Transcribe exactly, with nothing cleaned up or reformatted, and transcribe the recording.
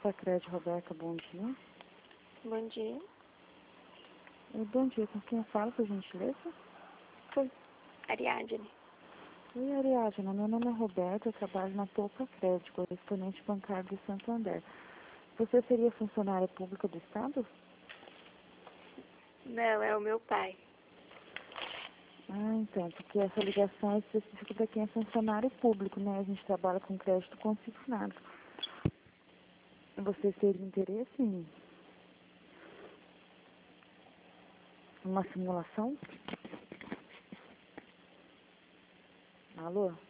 Poupa-Crédito, Roberta, bom dia. Bom dia. Eh, Bom dia, com quem eu falo, por gentileza? Oi. Ariadne. Oi, Ariadna, meu nome é Roberta, eu trabalho na Poupa-Crédito, correspondente bancário de Santander. Você seria funcionária pública do Estado? Não, é o meu pai. Ah, então, porque essa ligação é específica para quem é funcionário público, né? A gente trabalha com crédito consignado. Você teria interesse em uma simulação? Alô?